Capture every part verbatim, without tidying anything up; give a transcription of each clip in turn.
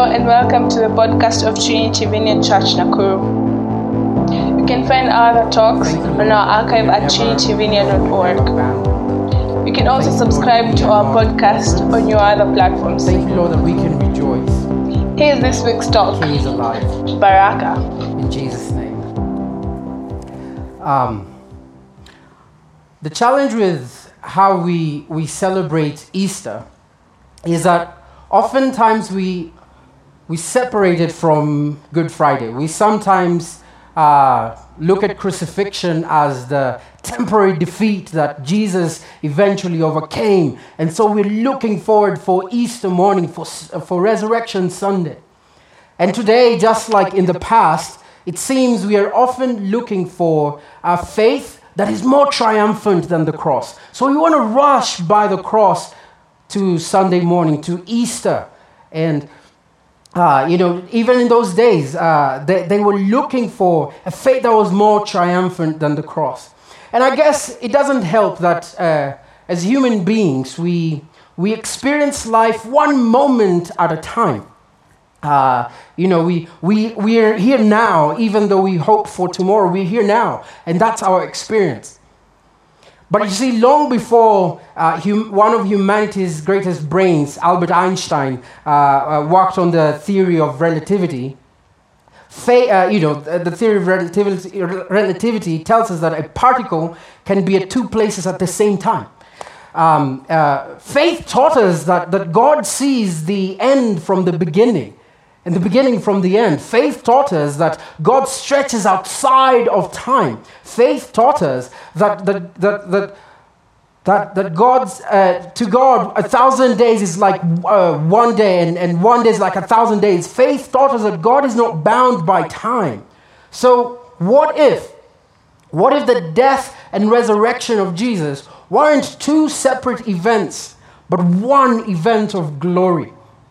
and welcome to the podcast of Trinity Vineyard Church, Nakuru. You can find our other talks on our archive at trinity vineyard dot org. You can also subscribe to our podcast on your other platforms. Thank you, Lord, that we can rejoice. Here's this week's talk. He is alive. Baraka. In Jesus' name. Um, the challenge with how we, we celebrate Easter is that oftentimes we we separate it from Good Friday. We sometimes uh, look at crucifixion as the temporary defeat that Jesus eventually overcame, and so we're looking forward for Easter morning, for for Resurrection Sunday. And today, just like in the past, it seems we are often looking for a faith that is more triumphant than the cross. So we want to rush by the cross to Sunday morning, to Easter. And, uh, you know, even in those days, uh, they, they were looking for a faith that was more triumphant than the cross. And I guess it doesn't help that uh, as human beings, we, we experience life one moment at a time. Uh, you know, we, we, we're here now, even though we hope for tomorrow, we're here now. And that's our experience. But you see, long before uh, hum- one of humanity's greatest brains, Albert Einstein, uh, uh, worked on the theory of relativity, fa- uh, you know, the, the theory of relativity, relativity tells us that a particle can be at two places at the same time. Um, uh, faith taught us that, that God sees the end from the beginning, and the beginning from the end. Faith taught us that God stretches outside of time. Faith taught us that that that that that, that God's uh, to God a thousand days is like uh, one day, and, and one day is like a thousand days. Faith taught us that God is not bound by time. So what if, what if the death and resurrection of Jesus weren't two separate events, but one event of glory?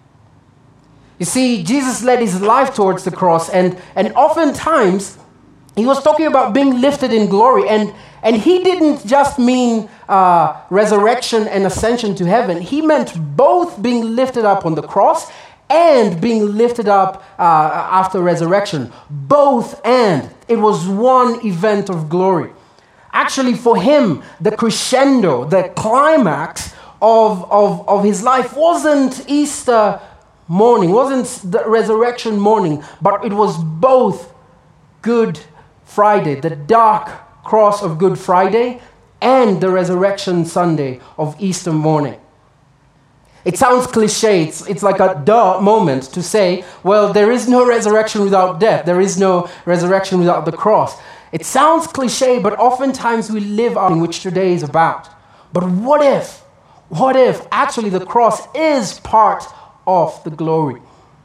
You see, Jesus led his life towards the cross, and, and oftentimes he was talking about being lifted in glory, and, and he didn't just mean uh, resurrection and ascension to heaven. He meant both being lifted up on the cross and being lifted up uh, after resurrection. Both and. It was one event of glory. Actually, for him, the crescendo, the climax of, of, of his life wasn't Easter morning, wasn't the resurrection morning, but it was both Good Friday, the dark cross of Good Friday, and the resurrection Sunday of Easter morning. It sounds cliche. It's, it's like a duh moment to say, well, there is no resurrection without death. There is no resurrection without the cross. It sounds cliche, but oftentimes we live out in which today is about. But what if, what if actually the cross is part of the glory?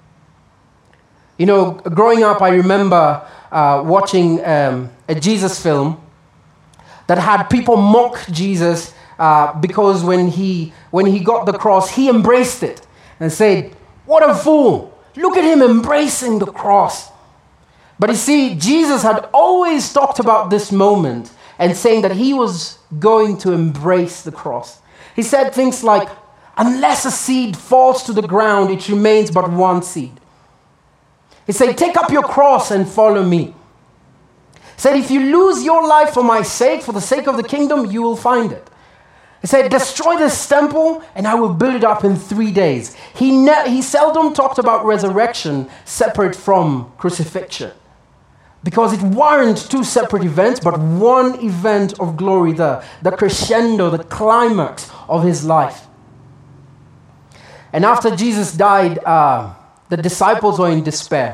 You know, growing up, I remember uh, watching um, a Jesus film that had people mock Jesus uh, because when he when he got the cross, he embraced it and said, "What a fool! Look at him embracing the cross." But you see, Jesus had always talked about this moment and saying that he was going to embrace the cross. He said things like, "Unless a seed falls to the ground, it remains but one seed." He said, "Take up your cross and follow me." He said, "If you lose your life for my sake, for the sake of the kingdom, you will find it." He said, "Destroy this temple and I will build it up in three days." He, ne- he seldom talked about resurrection separate from crucifixion, because it weren't two separate events, but one event of glory, the, the crescendo, the climax of his life. And after Jesus died, uh, the disciples were in despair.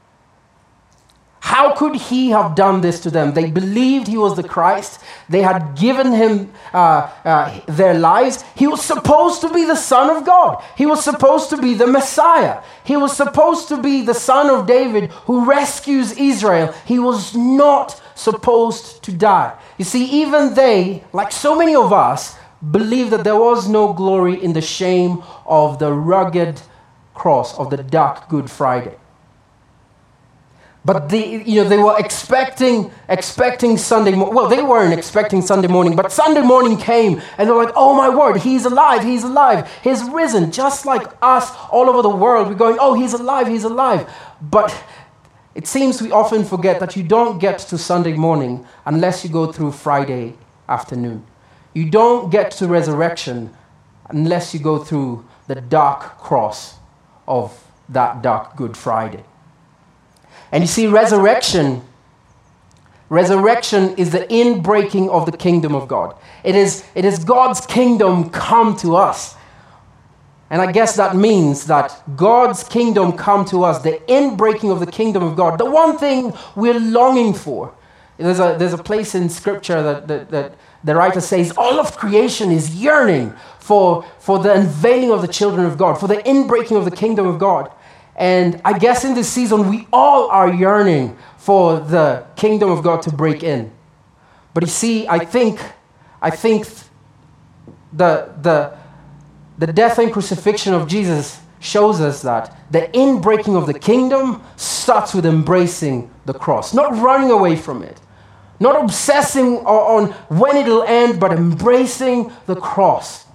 How could he have done this to them? They believed he was the Christ. They had given him uh, uh, their lives. He was supposed to be the Son of God. He was supposed to be the Messiah. He was supposed to be the Son of David who rescues Israel. He was not supposed to die. You see, even they, like so many of us, believed that there was no glory in the shame of the rugged cross of the dark Good Friday. But the, you know, they were expecting, expecting Sunday. Mo- well, they weren't expecting Sunday morning, but Sunday morning came, and they're like, "Oh my word, he's alive! He's alive! He's risen!" Just like us, all over the world, we're going, "Oh, he's alive! He's alive!" But it seems we often forget that you don't get to Sunday morning unless you go through Friday afternoon. You don't get to resurrection unless you go through the dark cross of that dark Good Friday. And you see, resurrection, resurrection is the inbreaking of the kingdom of God. It is, it is God's kingdom come to us. And I guess that means that God's kingdom come to us, the inbreaking of the kingdom of God, the one thing we're longing for. There's a, there's a place in Scripture that, that, that the writer says, all of creation is yearning for, for the unveiling of the children of God, for the inbreaking of the kingdom of God. And I guess in this season, we all are yearning for the kingdom of God to break in. But you see, I think, I think the, the, the death and crucifixion of Jesus shows us that the inbreaking of the kingdom starts with embracing the cross, not running away from it, not obsessing on when it'll end, but embracing the cross.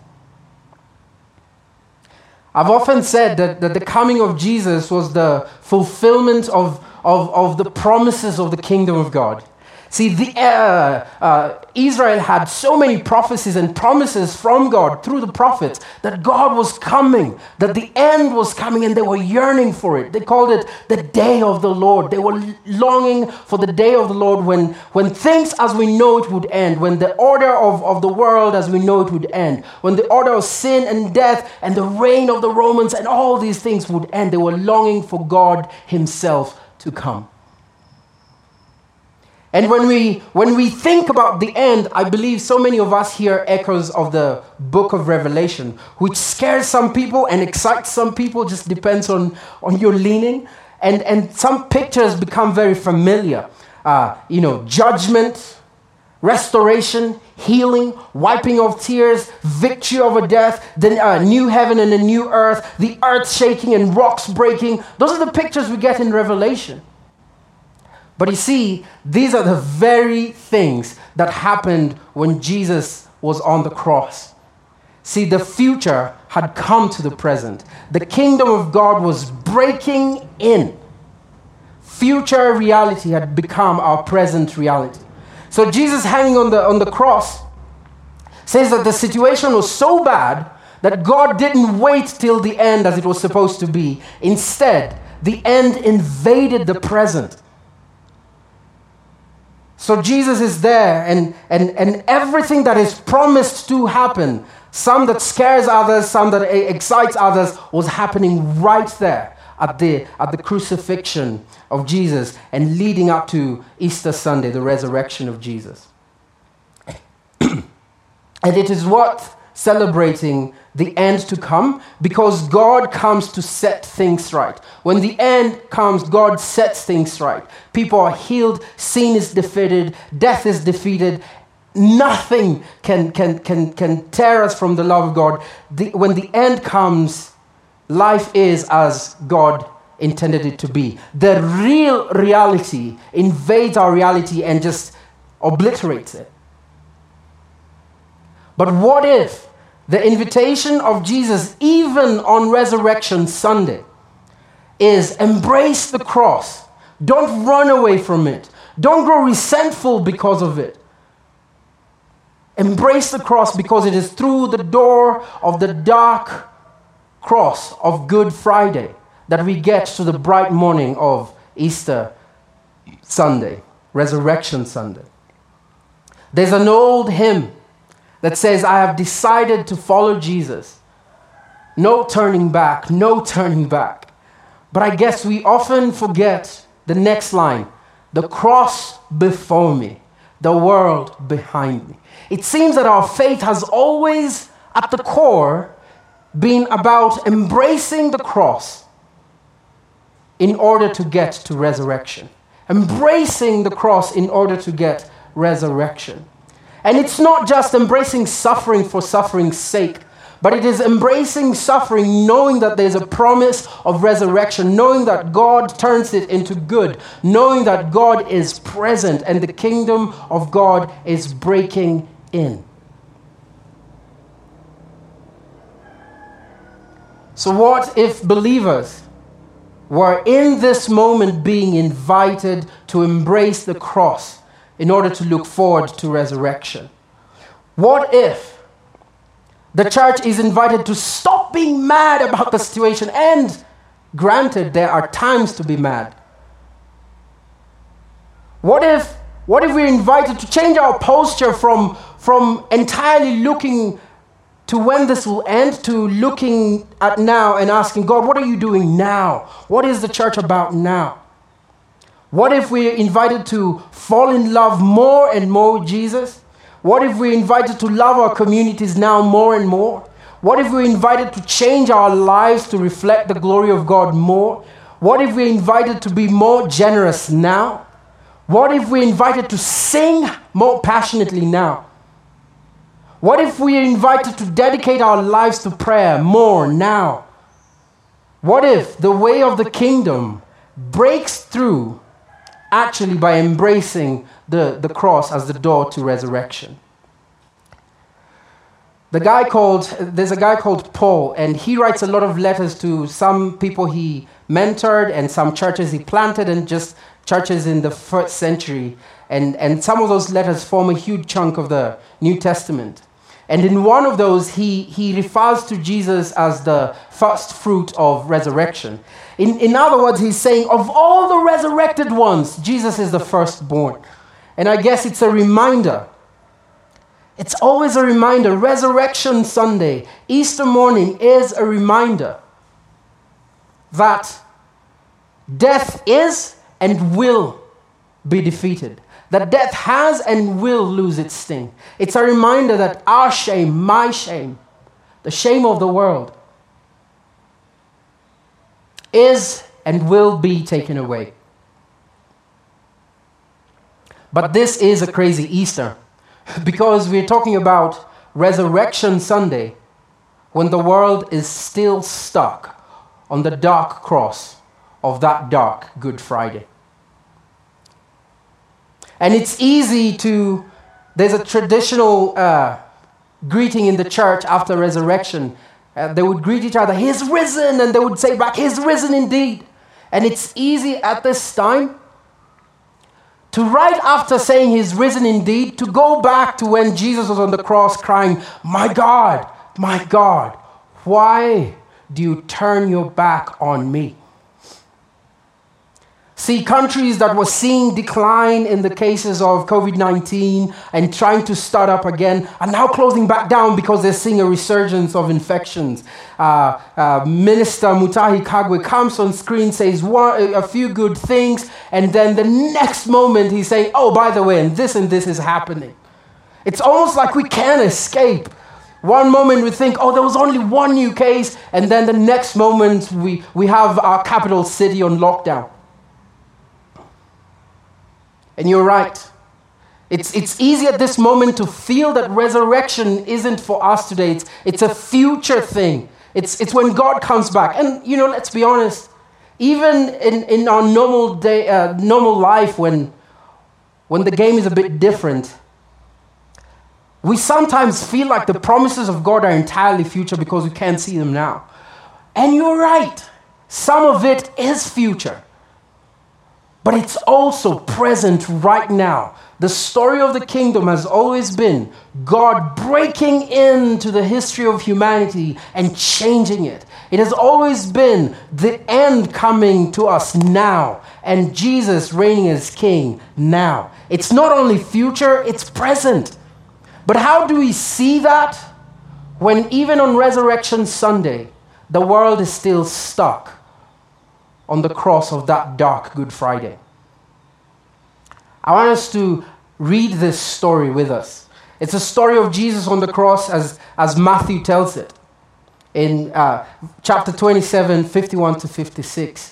I've often said that, that the coming of Jesus was the fulfillment of, of, of the promises of the kingdom of God. See, the, uh, uh, Israel had so many prophecies and promises from God through the prophets that God was coming, that the end was coming, and they were yearning for it. They called it the day of the Lord. They were longing for the day of the Lord when, when things as we know it would end, when the order of, of the world as we know it would end, when the order of sin and death and the reign of the Romans and all these things would end. They were longing for God himself to come. And when we when we think about the end, I believe so many of us hear echoes of the book of Revelation, which scares some people and excites some people, just depends on, on your leaning. And, and some pictures become very familiar. Uh, you know, judgment, restoration, healing, wiping of tears, victory over death, the uh, new heaven and a new earth, the earth shaking and rocks breaking. Those are the pictures we get in Revelation. But you see, these are the very things that happened when Jesus was on the cross. See, the future had come to the present. The kingdom of God was breaking in. Future reality had become our present reality. So Jesus hanging on the, on the cross says that the situation was so bad that God didn't wait till the end as it was supposed to be. Instead, the end invaded the present. So Jesus is there, and, and, and everything that is promised to happen, some that scares others, some that excites others, was happening right there at the, at the crucifixion of Jesus and leading up to Easter Sunday, the resurrection of Jesus. And it is worth celebrating the end to come, because God comes to set things right. When the end comes, God sets things right. People are healed, sin is defeated, death is defeated. Nothing can, can, can, can tear us from the love of God. The, when the end comes, life is as God intended it to be. The real reality invades our reality and just obliterates it. But what if the invitation of Jesus, even on Resurrection Sunday, is embrace the cross. Don't run away from it. Don't grow resentful because of it. Embrace the cross, because it is through the door of the dark cross of Good Friday that we get to the bright morning of Easter Sunday, Resurrection Sunday. There's an old hymn that says, I have decided to follow Jesus. No turning back, no turning back. But I guess we often forget the next line, the cross before me, the world behind me. It seems that our faith has always, at the core, been about embracing the cross in order to get to resurrection. Embracing the cross in order to get resurrection. And it's not just embracing suffering for suffering's sake, but it is embracing suffering, knowing that there's a promise of resurrection, knowing that God turns it into good, knowing that God is present and the kingdom of God is breaking in. So what if believers were in this moment being invited to embrace the cross in order to look forward to resurrection? What if the church is invited to stop being mad about the situation? And granted, there are times to be mad. What if, what if we're invited to change our posture from, from entirely looking to when this will end, to looking at now and asking, God, what are you doing now? What is the church about now? What if we're invited to fall in love more and more with Jesus? What if we're invited to love our communities now more and more? What if we're invited to change our lives to reflect the glory of God more? What if we're invited to be more generous now? What if we're invited to sing more passionately now? What if we are invited to dedicate our lives to prayer more now? What if the way of the kingdom breaks through actually by embracing the, the cross as the door to resurrection? The guy called, there's a guy called Paul, and he writes a lot of letters to some people he mentored and some churches he planted and just churches in the first century. And, and some of those letters form a huge chunk of the New Testament. And in one of those, he, he refers to Jesus as the first fruit of resurrection. In, in other words, he's saying, of all the resurrected ones, Jesus is the firstborn. And I guess it's a reminder. It's always a reminder. Resurrection Sunday, Easter morning is a reminder that death is and will be defeated. That death has and will lose its sting. It's a reminder that our shame, my shame, the shame of the world, is and will be taken away. But this is a crazy Easter, because we're talking about Resurrection Sunday, when the world is still stuck on the dark cross of that dark Good Friday. And it's easy to, there's a traditional uh, greeting in the church after resurrection. Uh, they would greet each other, he's risen, and they would say back, he's risen indeed. And it's easy at this time to, right after saying he's risen indeed, to go back to when Jesus was on the cross crying, my God, my God, why do you turn your back on me? See, countries that were seeing decline in the cases of covid nineteen and trying to start up again are now closing back down because they're seeing a resurgence of infections. Uh, uh, Minister Mutahi Kagwe comes on screen, says one, a few good things, and then the next moment he's saying, oh, by the way, and this and this is happening. It's almost like we can't escape. One moment we think, oh, there was only one new case, and then the next moment we, we have our capital city on lockdown. And you're right. It's, it's easy at this moment to feel that resurrection isn't for us today. It's, it's a future thing. It's, it's when God comes back. And, you know, let's be honest. Even in, in our normal day, uh, normal life, when, when the game is a bit different, we sometimes feel like the promises of God are entirely future because we can't see them now. And you're right. Some of it is future. But it's also present right now. The story of the kingdom has always been God breaking into the history of humanity and changing it. It has always been the end coming to us now, and Jesus reigning as king now. It's not only future, it's present. But how do we see that when even on Resurrection Sunday, the world is still stuck on the cross of that dark Good Friday? I want us to read this story with us. It's a story of Jesus on the cross as, as Matthew tells it in uh, chapter twenty-seven, fifty-one to fifty-six.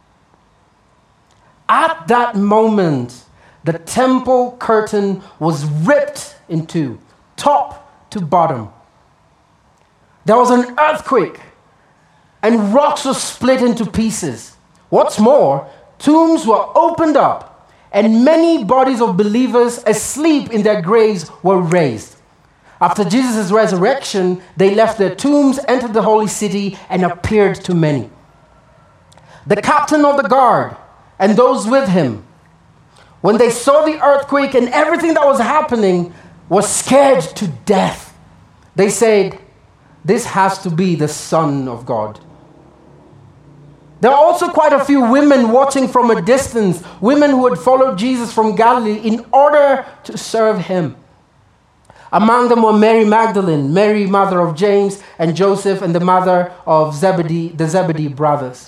At that moment, the temple curtain was ripped in two, top to bottom. There was an earthquake, and rocks were split into pieces. What's more, tombs were opened up, and many bodies of believers asleep in their graves were raised. After Jesus' resurrection, they left their tombs, entered the holy city, and appeared to many. The captain of the guard and those with him, when they saw the earthquake and everything that was happening, were scared to death. They said, "This has to be the Son of God." There are also quite a few women watching from a distance, women who had followed Jesus from Galilee in order to serve him. Among them were Mary Magdalene, Mary, mother of James and Joseph, and the mother of Zebedee, the Zebedee brothers.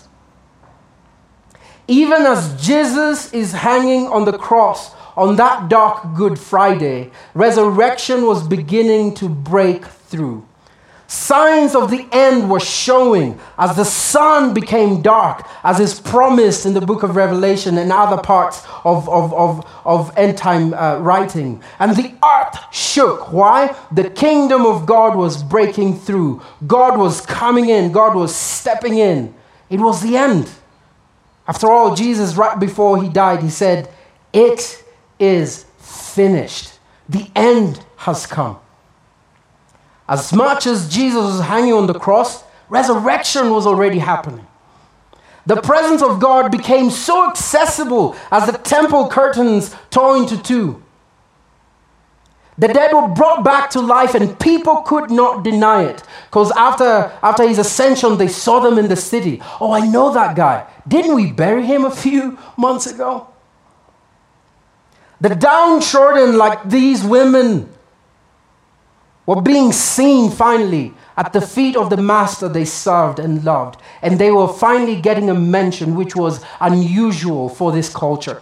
Even as Jesus is hanging on the cross on that dark Good Friday, resurrection was beginning to break through. Signs of the end were showing as the sun became dark, as is promised in the book of Revelation and other parts of, of, of, of end-time uh, writing. And the earth shook. Why? The kingdom of God was breaking through. God was coming in. God was stepping in. It was the end. After all, Jesus, right before he died, he said, "It is finished. The end has come." As much as Jesus was hanging on the cross, resurrection was already happening. The presence of God became so accessible as the temple curtains tore into two. The dead were brought back to life, and people could not deny it. Because after, after his ascension, they saw them in the city. "Oh, I know that guy. Didn't we bury him a few months ago?" The downtrodden, like these women, were being seen finally at the feet of the master they served and loved. And they were finally getting a mention which was unusual for this culture.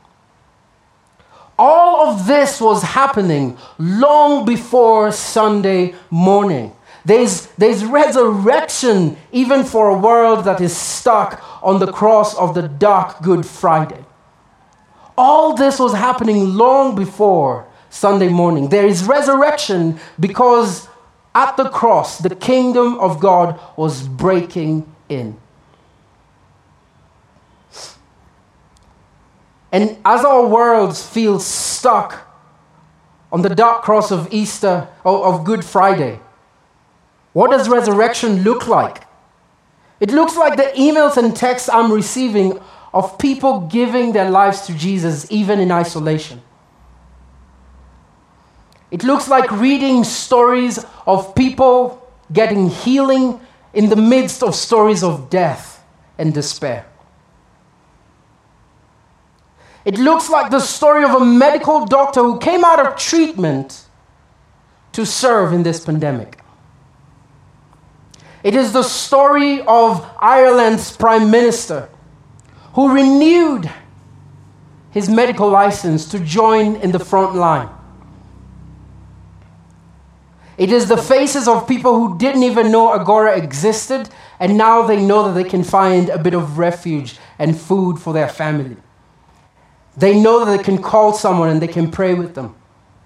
All of this was happening long before Sunday morning. There's, there's resurrection even for a world that is stuck on the cross of the dark Good Friday. All this was happening long before Sunday morning. There is resurrection because at the cross, the kingdom of God was breaking in. And as our worlds feel stuck on the dark cross of Easter, or of Good Friday, what does resurrection look like? It looks like the emails and texts I'm receiving of people giving their lives to Jesus, even in isolation. It looks like reading stories of people getting healing in the midst of stories of death and despair. It looks like the story of a medical doctor who came out of treatment to serve in this pandemic. It is the story of Ireland's Prime Minister who renewed his medical license to join in the front line. It is the faces of people who didn't even know Agora existed, and now they know that they can find a bit of refuge and food for their family. They know that they can call someone and they can pray with them.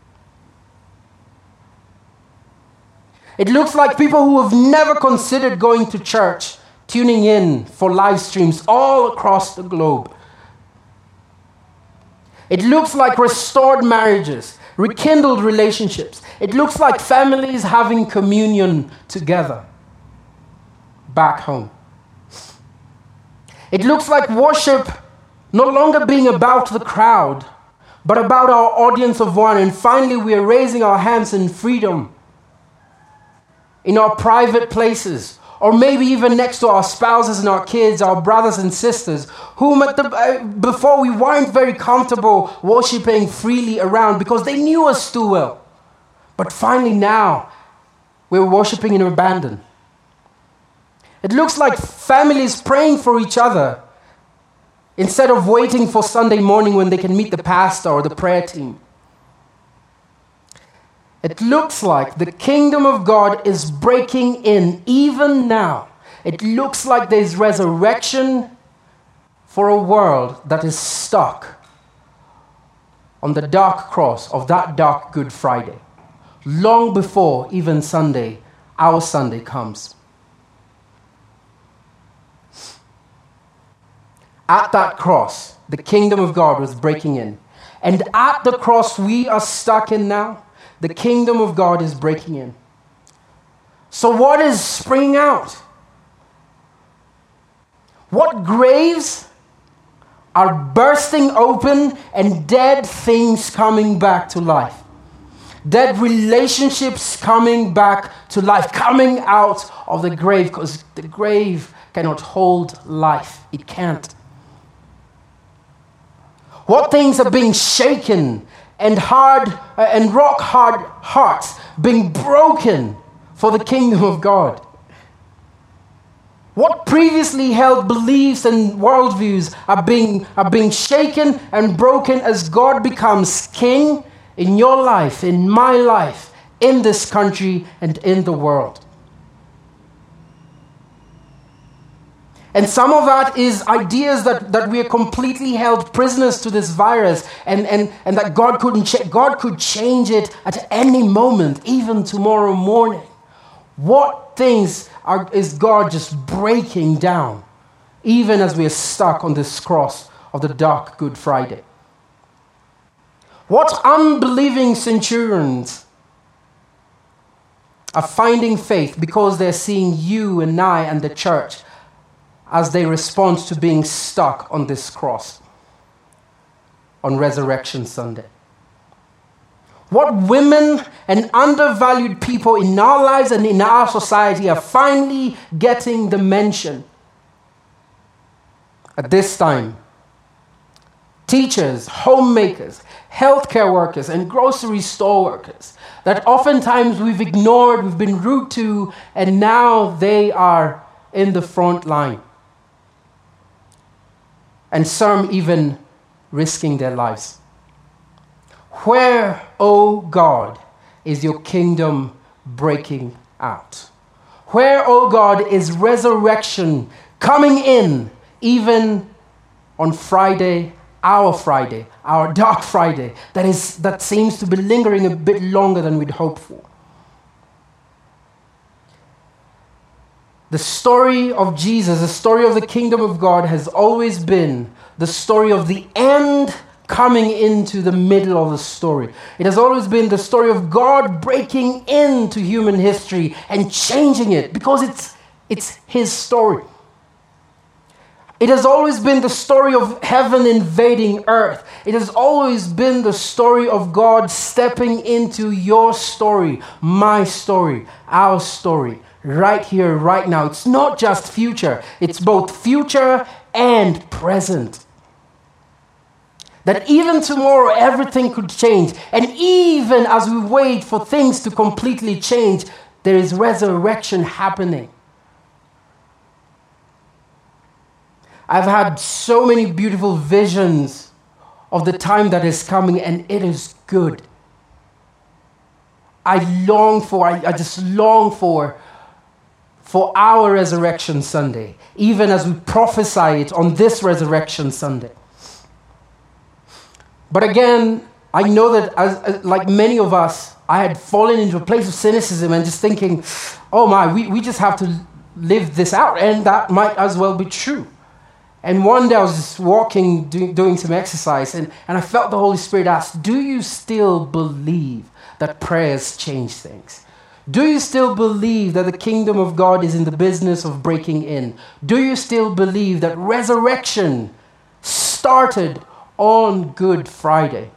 It looks like people who have never considered going to church, tuning in for live streams all across the globe. It looks like restored marriages, rekindled relationships. It looks like families having communion together back home. It looks like worship no longer being about the crowd, but about our audience of one. And finally, we are raising our hands in freedom in our private places, or maybe even next to our spouses and our kids, our brothers and sisters, whom at the, uh, before we weren't very comfortable worshiping freely around because they knew us too well. But finally now, we're worshiping in abandon. It looks like families praying for each other instead of waiting for Sunday morning when they can meet the pastor or the prayer team. It looks like the kingdom of God is breaking in even now. It looks like there's resurrection for a world that is stuck on the dark cross of that dark Good Friday, long before even Sunday our Sunday comes. At that cross, the kingdom of God was breaking in. And at the cross we are stuck in now, the kingdom of God is breaking in. So what is springing out? What graves are bursting open and dead things coming back to life? Dead relationships coming back to life, coming out of the grave, because the grave cannot hold life. It can't. What things are being shaken and hard uh, and rock hard hearts being broken for the kingdom of God? What previously held beliefs and worldviews are being, are being shaken and broken as God becomes king in your life, in my life, in this country, and in the world. And some of that is ideas that, that we are completely held prisoners to this virus, and, and, and that God couldn't cha- God could change it at any moment, even tomorrow morning. What things are, is God just breaking down, even as we are stuck on this cross of the dark Good Friday? What unbelieving centurions are finding faith because they're seeing you and I and the church as they respond to being stuck on this cross on Resurrection Sunday? What women and undervalued people in our lives and in our society are finally getting the mention at this time? Teachers, homemakers, healthcare workers, and grocery store workers that oftentimes we've ignored, we've been rude to, and now they are in the front line. And some even risking their lives. Where, O God, is your kingdom breaking out? Where, O God, is resurrection coming in, even on Friday, our Friday, our dark Friday, that is that seems to be lingering a bit longer than we'd hoped for? The story of Jesus, the story of the kingdom of God, has always been the story of the end coming into the middle of the story. It has always been the story of God breaking into human history and changing it, because it's, it's His story. It has always been the story of heaven invading earth. It has always been the story of God stepping into your story, my story, our story, right here, right now. It's not just future. It's both future and present. That even tomorrow everything could change. And even as we wait for things to completely change, there is resurrection happening. I've had so many beautiful visions of the time that is coming, and it is good. I long for, I, I just long for, for our Resurrection Sunday, even as we prophesy it on this Resurrection Sunday. But again, I know that as, as like many of us, I had fallen into a place of cynicism and just thinking, oh my, we, we just have to live this out. And that might as well be true. And one day I was just walking, do, doing some exercise, and, and I felt the Holy Spirit ask, do you still believe that prayers change things? Do you still believe that the kingdom of God is in the business of breaking in? Do you still believe that resurrection started on Good Friday?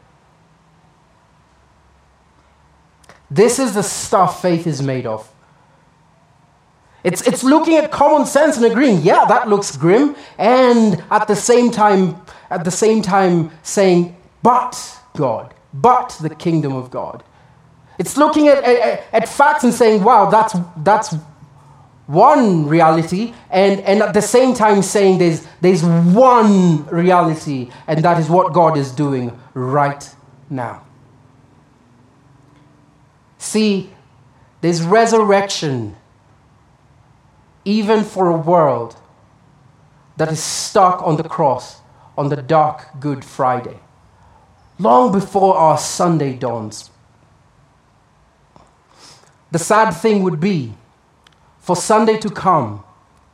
This is the stuff faith is made of. It's, it's looking at common sense and agreeing, yeah, that looks grim, and at the same time, at the same time saying, but God, but the kingdom of God. It's looking at, at, at facts and saying, wow, that's that's one reality, and, and at the same time saying there's there's one reality, and that is what God is doing right now. See, there's resurrection even for a world that is stuck on the cross on the dark Good Friday, long before our Sunday dawns. The sad thing would be for Sunday to come,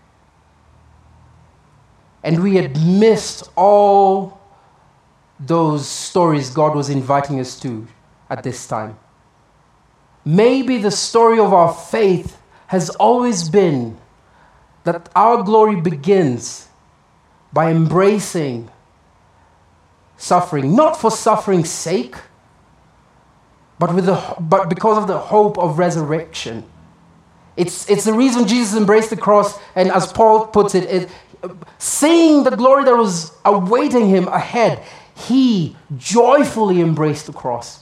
and we had missed all those stories God was inviting us to at this time. Maybe the story of our faith has always been that our glory begins by embracing suffering, not for suffering's sake, but with the but because of the hope of resurrection. It's it's the reason Jesus embraced the cross, and as Paul puts it, it seeing the glory that was awaiting him ahead, he joyfully embraced the cross.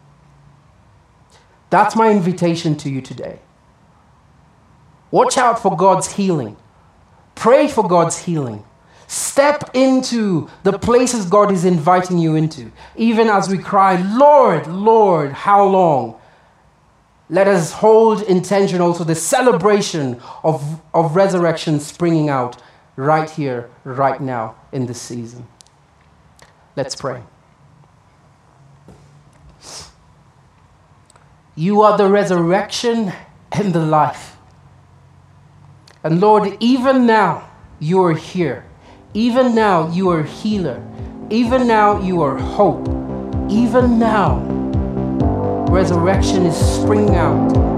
That's my invitation to you today. Watch out for God's healing. Pray for God's healing. Step into the places God is inviting you into. Even as we cry, Lord, Lord, how long? Let us hold intention also the celebration of, of resurrection springing out right here, right now in this season. Let's pray. You are the resurrection and the life. And Lord, even now you are here. Even now you are healer. Even now you are hope. Even now resurrection is springing out